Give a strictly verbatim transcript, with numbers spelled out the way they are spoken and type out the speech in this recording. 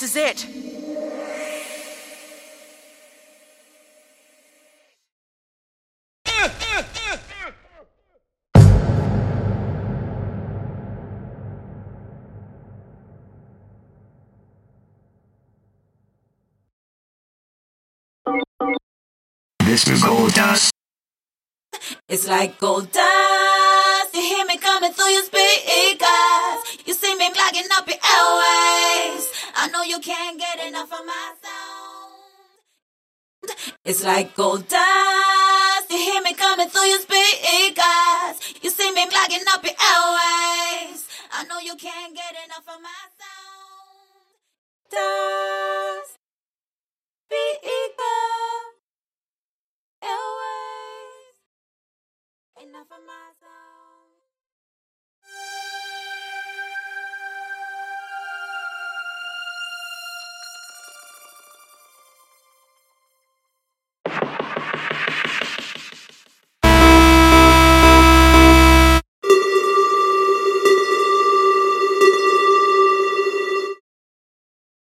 is it. This is gold dust. It's like gold dust. You hear me coming through your speakers. You see me clogging up your airways. I know you can't get enough of my sound. It's like gold dust. You hear me coming through your speakers. You see me clogging up your airways. I know you can't get enough of my sound. Dust. Speakers. Airways. Enough of my sound.